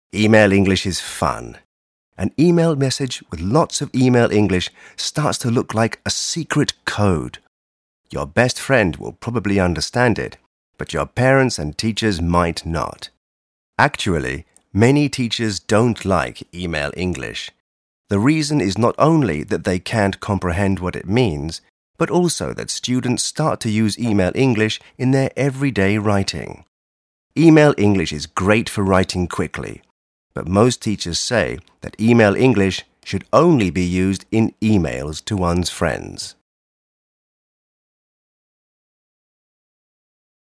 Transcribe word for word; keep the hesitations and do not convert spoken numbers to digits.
Email English is fun. An email message with lots of email English starts to look like a secret code. Your best friend will probably understand it, but your parents and teachers might not. Actually, many teachers don't like email English. The reason is not only that they can't comprehend what it means, but also that students start to use email English in their everyday writing. Email English is great for writing quickly, but most teachers say that email English should only be used in emails to one's friends.